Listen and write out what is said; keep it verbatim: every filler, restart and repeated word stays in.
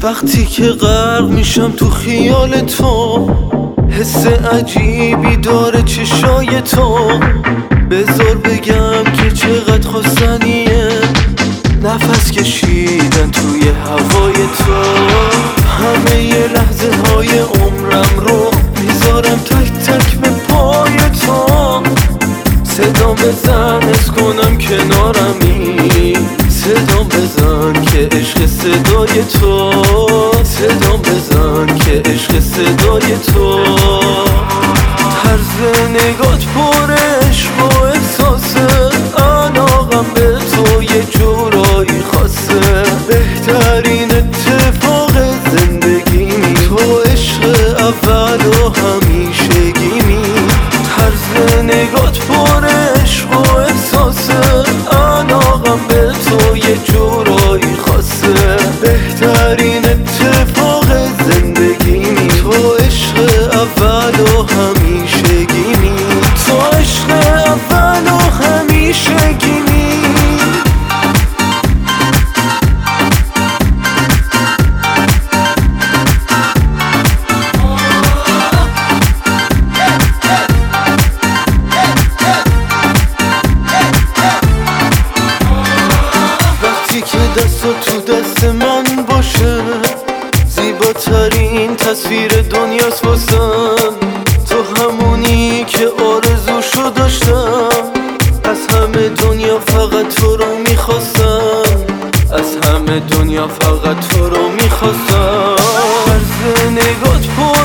وقتی که غرق میشم تو خیال تو، حس عجیبی داره چشای تو. بذار بگم که چقدر خواستنیه نفس کشیدن توی هوای تو. همه ی لحظه های عمرم رو میذارم تک تک به پای تو. صدام بزن حس کنم کنارمی، صدام بزن که عشق صدای تو، صدام بزن که عشق صدای تو. طرز نگات پر عشق و احساسه، علاقم به تو یه جورایی خاصه. بهترین اتفاق زندگیمی تو، عشق اول و همیشگیمی. طرز نگات پر عشق و احساسه، علاقم به تو یه جورایی خاصه. بهترین اتفاق زندگیمی تو، عشق اول و همیشگیمی، تو عشق اول و همیشگیمی. که دست تو دست من باشه، زیباترین تصویر دنیاست واسم. تو همونی که آرزوشو داشتم، از همه دنیا فقط تو رو میخواستم، از همه دنیا فقط تو رو میخواستم. طرز نگات پر